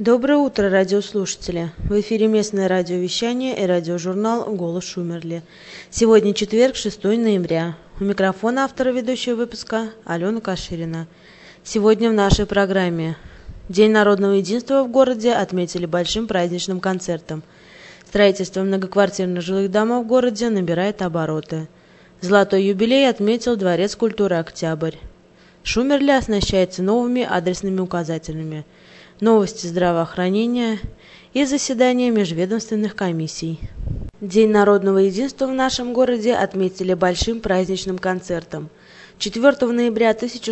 Доброе утро, радиослушатели! В эфире местное радиовещание и радиожурнал «Голос Шумерли». Сегодня четверг, 6 ноября. У микрофона автора ведущего выпуска Алена Каширина. Сегодня в нашей программе День народного единства в городе отметили большим праздничным концертом. Строительство многоквартирных жилых домов в городе набирает обороты. Золотой юбилей отметил Дворец культуры «Октябрь». Шумерли оснащается новыми адресными указателями. Новости здравоохранения и заседания межведомственных комиссий. День народного единства в нашем городе отметили большим праздничным концертом. 4 ноября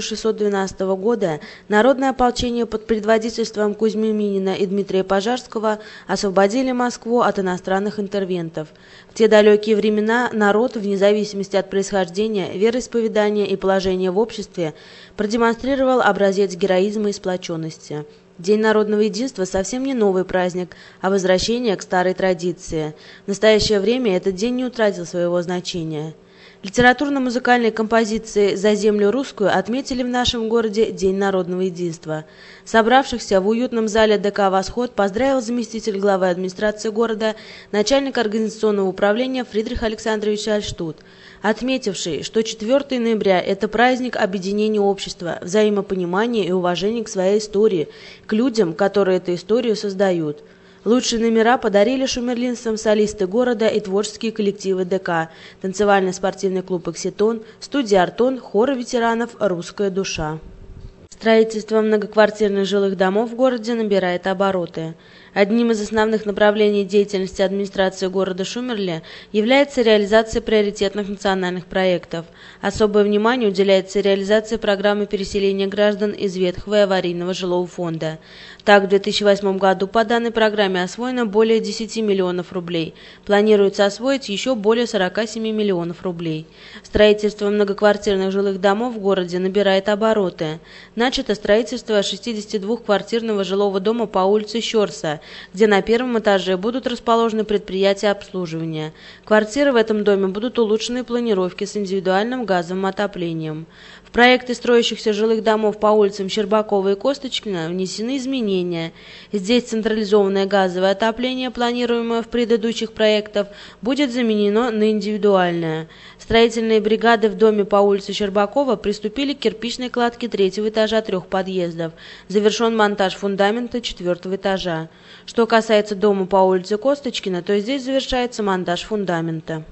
1612 года народное ополчение под предводительством Кузьмы Минина и Дмитрия Пожарского освободили Москву от иностранных интервентов. В те далекие времена народ, вне зависимости от происхождения, вероисповедания и положения в обществе, продемонстрировал образец героизма и сплоченности. День народного единства совсем не новый праздник, а возвращение к старой традиции. В настоящее время этот день не утратил своего значения. Литературно-музыкальной композиции «За землю русскую» отметили в нашем городе День народного единства. Собравшихся в уютном зале ДК «Восход» поздравил заместитель главы администрации города, начальник организационного управления Фридрих Александрович Альштут, отметивший, что 4 ноября – это праздник объединения общества, взаимопонимания и уважения к своей истории, к людям, которые эту историю создают. Лучшие номера подарили шумерлинцам солисты города и творческие коллективы ДК, танцевально-спортивный клуб «Окситон», студия «Артон», хоры ветеранов «Русская душа». Строительство многоквартирных жилых домов в городе набирает обороты. Одним из основных направлений деятельности администрации города Шумерли является реализация приоритетных национальных проектов. Особое внимание уделяется реализации программы переселения граждан из ветхого и аварийного жилого фонда. Так, в 2008 году по данной программе освоено более 10 миллионов рублей. Планируется освоить еще более 47 миллионов рублей. Строительство многоквартирных жилых домов в городе набирает обороты. Начато строительство 62-квартирного жилого дома по улице Щорса, где на первом этаже будут расположены предприятия обслуживания. Квартиры в этом доме будут улучшены планировки с индивидуальным газовым отоплением. В проекты строящихся жилых домов по улицам Щербакова и Косточкина внесены изменения. Здесь централизованное газовое отопление, планируемое в предыдущих проектах, будет заменено на индивидуальное. Строительные бригады в доме по улице Щербакова приступили к кирпичной кладке 3-го этажа 3 подъездов. Завершен монтаж фундамента 4-го этажа. Что касается дома по улице Косточкина, то здесь завершается монтаж фундамента.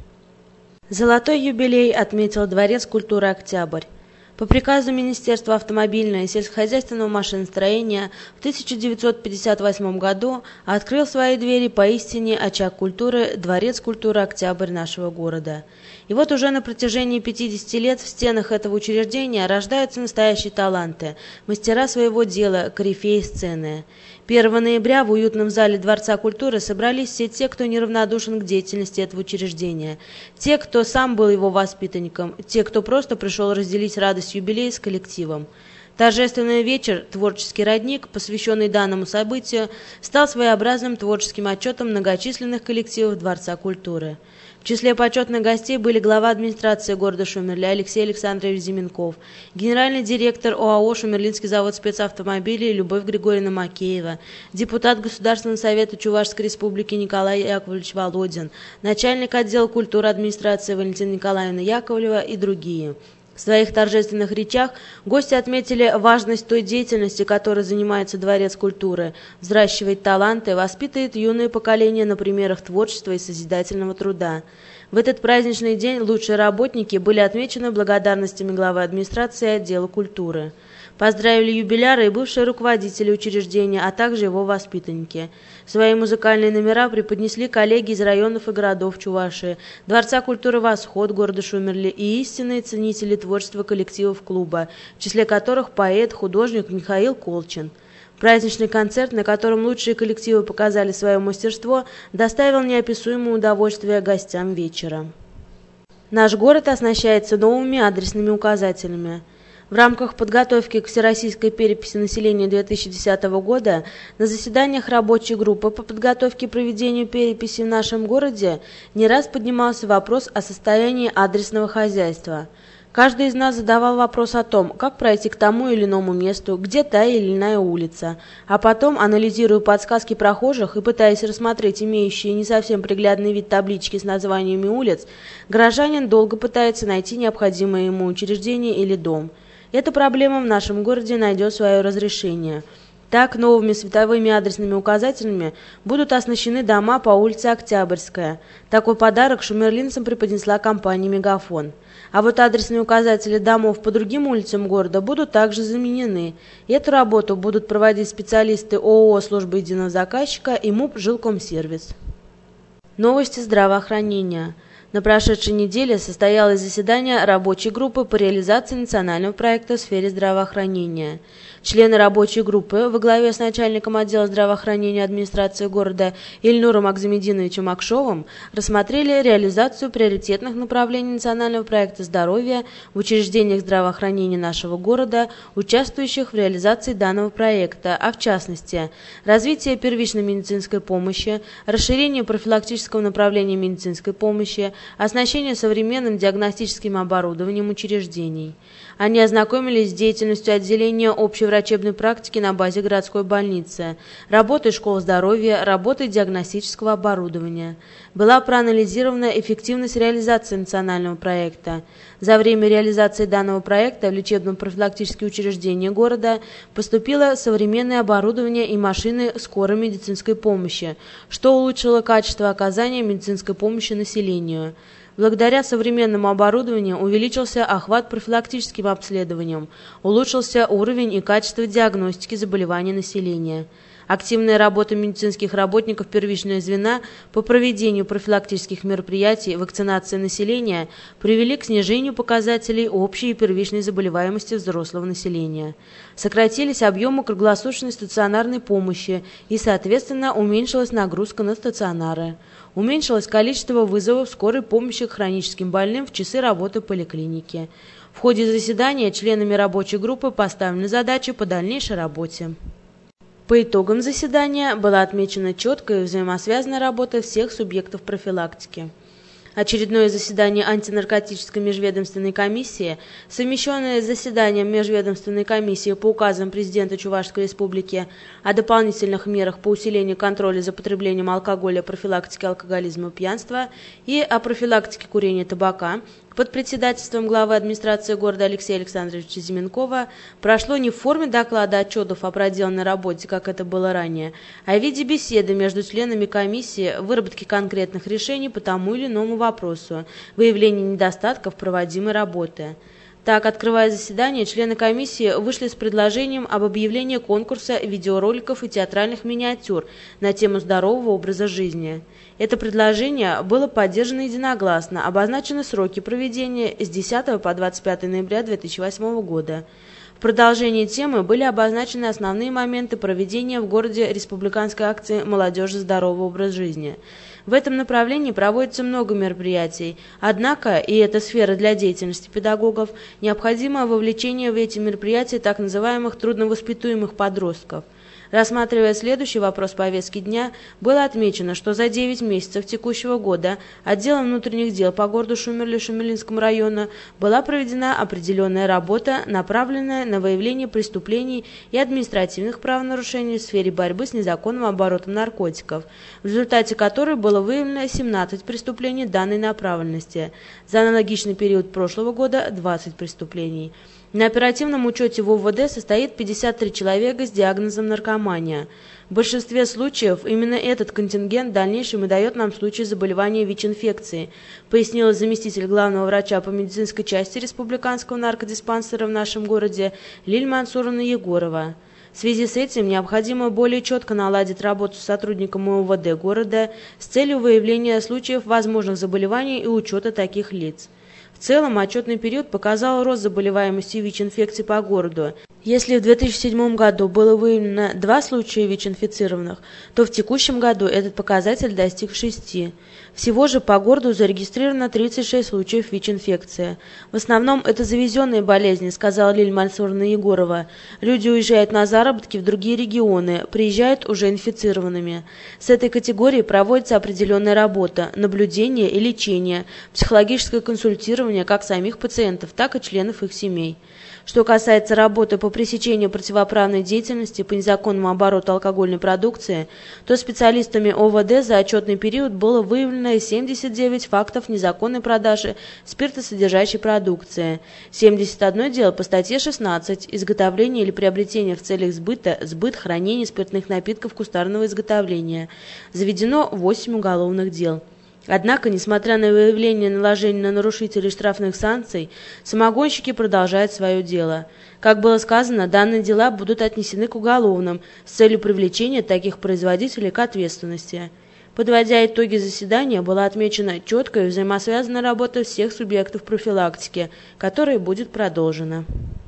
Золотой юбилей отметил Дворец культуры «Октябрь». По приказу Министерства автомобильного и сельскохозяйственного машиностроения в 1958 году открыл свои двери поистине очаг культуры Дворец культуры «Октябрь» нашего города. И вот уже на протяжении 50 лет в стенах этого учреждения рождаются настоящие таланты, мастера своего дела, корифеи сцены. 1 ноября в уютном зале Дворца культуры собрались все те, кто неравнодушен к деятельности этого учреждения, те, кто сам был его воспитанником, те, кто просто пришел разделить радость юбилея с коллективом. Торжественный вечер «Творческий родник», посвященный данному событию, стал своеобразным творческим отчетом многочисленных коллективов Дворца культуры. В числе почетных гостей были глава администрации города Шумерли Алексей Александрович Зименков, генеральный директор ОАО «Шумерлинский завод спецавтомобилей» Любовь Григорьевна Макеева, депутат Государственного совета Чувашской республики Николай Яковлевич Володин, начальник отдела культуры администрации Валентина Николаевна Яковлева и другие. В своих торжественных речах гости отметили важность той деятельности, которой занимается Дворец культуры, взращивает таланты, воспитывает юное поколение на примерах творчества и созидательного труда. В этот праздничный день лучшие работники были отмечены благодарностями главы администрации и отдела культуры. Поздравили юбиляра и бывшие руководители учреждения, а также его воспитанники. Свои музыкальные номера преподнесли коллеги из районов и городов Чувашии, Дворца культуры «Восход» города Шумерли и истинные ценители творчества коллективов клуба, в числе которых поэт, художник Михаил Колчин. Праздничный концерт, на котором лучшие коллективы показали свое мастерство, доставил неописуемое удовольствие гостям вечера. Наш город оснащается новыми адресными указателями. В рамках подготовки к всероссийской переписи населения 2010 года на заседаниях рабочей группы по подготовке и проведению переписи в нашем городе не раз поднимался вопрос о состоянии адресного хозяйства. Каждый из нас задавал вопрос о том, как пройти к тому или иному месту, где та или иная улица. А потом, анализируя подсказки прохожих и пытаясь рассмотреть имеющие не совсем приглядный вид таблички с названиями улиц, горожанин долго пытается найти необходимое ему учреждение или дом. Эта проблема в нашем городе найдет свое разрешение. Так, новыми световыми адресными указателями будут оснащены дома по улице Октябрьская. Такой подарок шумерлинцам преподнесла компания «Мегафон». А вот адресные указатели домов по другим улицам города будут также заменены. Эту работу будут проводить специалисты ООО «Служба единого заказчика» и МУП «Жилкомсервис». Новости здравоохранения. На прошедшей неделе состоялось заседание рабочей группы по реализации национального проекта в сфере здравоохранения. Члены рабочей группы во главе с начальником отдела здравоохранения администрации города Ильнуром Агзамединовичем Акшовым рассмотрели реализацию приоритетных направлений национального проекта здоровья в учреждениях здравоохранения нашего города, участвующих в реализации данного проекта, а в частности, развитие первичной медицинской помощи, расширение профилактического направления медицинской помощи, оснащение современным диагностическим оборудованием учреждений. Они ознакомились с деятельностью отделения общей врачебной практики на базе городской больницы, работой школ здоровья, работой диагностического оборудования. Была проанализирована эффективность реализации национального проекта. За время реализации данного проекта в лечебно-профилактические учреждения города поступило современное оборудование и машины скорой медицинской помощи, что улучшило качество оказания медицинской помощи населению. Благодаря современному оборудованию увеличился охват профилактическим обследованием, улучшился уровень и качество диагностики заболеваний населения. Активная работа медицинских работников первичного звена по проведению профилактических мероприятий вакцинации населения привели к снижению показателей общей и первичной заболеваемости взрослого населения. Сократились объемы круглосуточной стационарной помощи и, соответственно, уменьшилась нагрузка на стационары. Уменьшилось количество вызовов скорой помощи к хроническим больным в часы работы поликлиники. В ходе заседания членами рабочей группы поставлены задачи по дальнейшей работе. По итогам заседания была отмечена четкая и взаимосвязанная работа всех субъектов профилактики. Очередное заседание антинаркотической межведомственной комиссии, совмещенное с заседанием межведомственной комиссии по указам президента Чувашской республики о дополнительных мерах по усилению контроля за потреблением алкоголя, профилактике алкоголизма и пьянства и о профилактике курения и табака, под председательством главы администрации города Алексея Александровича Зименкова прошло не в форме доклада отчетов о проделанной работе, как это было ранее, а в виде беседы между членами комиссии, выработки конкретных решений по тому или иному вопросу, выявления недостатков проводимой работы. Так, открывая заседание, члены комиссии вышли с предложением об объявлении конкурса видеороликов и театральных миниатюр на тему здорового образа жизни. Это предложение было поддержано единогласно, обозначены сроки проведения с 10 по 25 ноября 2008 года. В продолжении темы были обозначены основные моменты проведения в городе республиканской акции «Молодежи. Здоровый образ жизни». В этом направлении проводится много мероприятий, однако, и это сфера для деятельности педагогов, необходимо вовлечение в эти мероприятия так называемых трудновоспитуемых подростков. Рассматривая следующий вопрос повестки дня, было отмечено, что за 9 месяцев текущего года отделом внутренних дел по городу Шумерле Шумерлинскому району была проведена определенная работа, направленная на выявление преступлений и административных правонарушений в сфере борьбы с незаконным оборотом наркотиков, в результате которой было выявлено 17 преступлений данной направленности. За аналогичный период прошлого года 20 преступлений. На оперативном учете в УВД состоит 53 человека с диагнозом наркомания. В большинстве случаев именно этот контингент в дальнейшем и дает нам случаи заболевания ВИЧ-инфекцией, пояснила заместитель главного врача по медицинской части республиканского наркодиспансера в нашем городе Лиль Мансуровна Егорова. В связи с этим необходимо более четко наладить работу с сотрудником УВД города с целью выявления случаев возможных заболеваний и учета таких лиц. В целом, отчетный период показал рост заболеваемости ВИЧ-инфекции по городу. Если в 2007 году было выявлено 2 случая ВИЧ-инфицированных, то в текущем году этот показатель достиг 6. Всего же по городу зарегистрировано 36 случаев ВИЧ-инфекции. В основном это завезенные болезни, сказала Лилия Мансуровна Егорова. Люди уезжают на заработки в другие регионы, приезжают уже инфицированными. С этой категорией проводится определенная работа, наблюдение и лечение, психологическое консультирование как самих пациентов, так и членов их семей. Что касается работы по пресечению противоправной деятельности по незаконному обороту алкогольной продукции, то специалистами ОВД за отчетный период было выявлено 79 фактов незаконной продажи спиртосодержащей продукции, 71 дело по статье 16 «Изготовление или приобретение в целях сбыта, сбыт, хранение спиртных напитков кустарного изготовления». Заведено 8 уголовных дел. Однако, несмотря на выявление наложения на нарушителей штрафных санкций, самогонщики продолжают свое дело. Как было сказано, данные дела будут отнесены к уголовным с целью привлечения таких производителей к ответственности. Подводя итоги заседания, была отмечена четкая и взаимосвязанная работа всех субъектов профилактики, которая будет продолжена.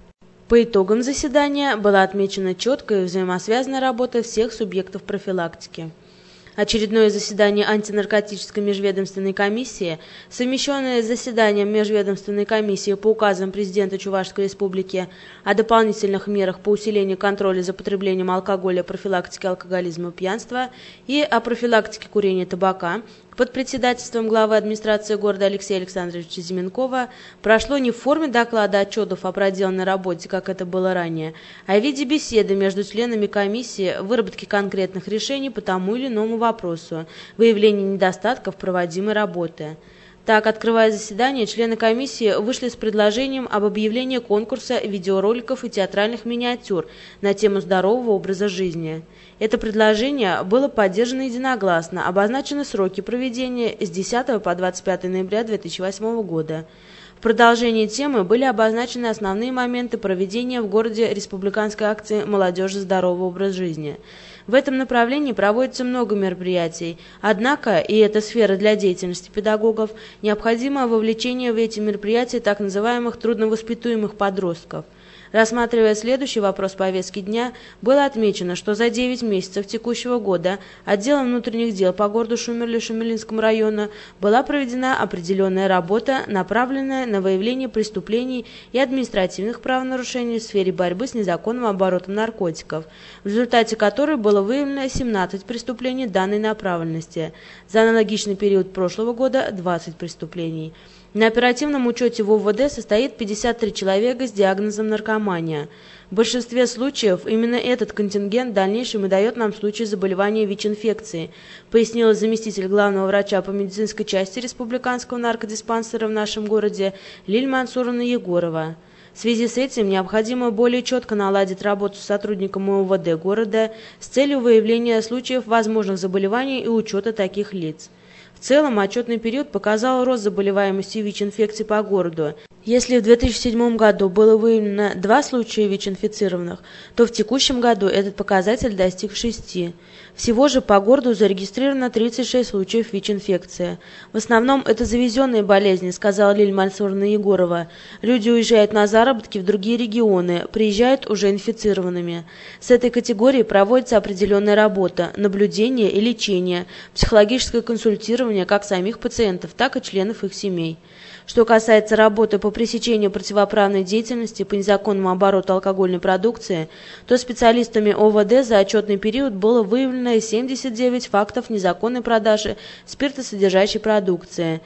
По итогам заседания была отмечена четкая и взаимосвязанная работа всех субъектов профилактики. Очередное заседание антинаркотической межведомственной комиссии, совмещенное с заседанием межведомственной комиссии по указам президента Чувашской республики о дополнительных мерах по усилению контроля за потреблением алкоголя, профилактике алкоголизма и пьянства и о профилактике курения и табака, под председательством главы администрации города Алексея Александровича Зименкова, прошло не в форме доклада отчетов о проделанной работе, как это было ранее, а в виде беседы между членами комиссии, выработки конкретных решений по тому или иному вопросу, выявления недостатков проводимой работы. Так, открывая заседание, члены комиссии вышли с предложением об объявлении конкурса видеороликов и театральных миниатюр на тему здорового образа жизни. Это предложение было поддержано единогласно, обозначены сроки проведения с 10 по 25 ноября 2008 года. В продолжении темы были обозначены основные моменты проведения в городе республиканской акции «Молодежи здоровый образ жизни». В этом направлении проводится много мероприятий, однако, и это сфера для деятельности педагогов, необходимо вовлечение в эти мероприятия так называемых трудновоспитуемых подростков. Рассматривая следующий вопрос повестки дня, было отмечено, что за 9 месяцев текущего года отделом внутренних дел по городу Шумерле Шумерлинскому району была проведена определенная работа, направленная на выявление преступлений и административных правонарушений в сфере борьбы с незаконным оборотом наркотиков, в результате которой было выявлено 17 преступлений данной направленности. За аналогичный период прошлого года 20 преступлений. На оперативном учете в ОВД состоит 53 человека с диагнозом наркомания. В большинстве случаев именно этот контингент в дальнейшем и дает нам случаи заболевания ВИЧ-инфекцией, пояснила заместитель главного врача по медицинской части республиканского наркодиспансера в нашем городе Лилия Мансуровна Егорова. В связи с этим необходимо более четко наладить работу с сотрудниками ОВД города с целью выявления случаев возможных заболеваний и учета таких лиц. В целом, отчетный период показал рост заболеваемости ВИЧ-инфекцией по городу. Если в 2007 году было выявлено 2 случая ВИЧ-инфицированных, то в текущем году этот показатель достиг 6. Всего же по городу зарегистрировано 36 случаев ВИЧ-инфекции. В основном это завезенные болезни, сказала Лилия Мансуровна Егорова. Люди уезжают на заработки в другие регионы, приезжают уже инфицированными. С этой категорией проводится определенная работа, наблюдение и лечение, психологическое консультирование как самих пациентов, так и членов их семей. Что касается работы по пресечению противоправной деятельности по незаконному обороту алкогольной продукции, то специалистами ОВД за отчетный период было выявлено 79 фактов незаконной продажи спиртосодержащей продукции,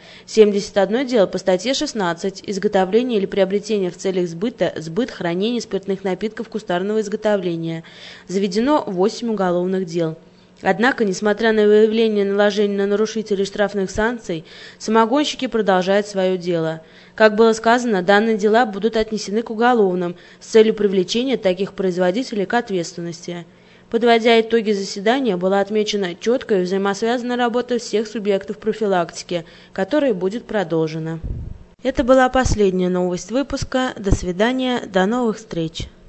71 дело по статье 16 «Изготовление или приобретение в целях сбыта, сбыт, хранение спиртных напитков кустарного изготовления». Заведено 8 уголовных дел. Однако, несмотря на выявление наложения на нарушителей штрафных санкций, самогонщики продолжают свое дело. Как было сказано, данные дела будут отнесены к уголовным с целью привлечения таких производителей к ответственности. Подводя итоги заседания, была отмечена четкая и взаимосвязанная работа всех субъектов профилактики, которая будет продолжена. Это была последняя новость выпуска. До свидания, до новых встреч.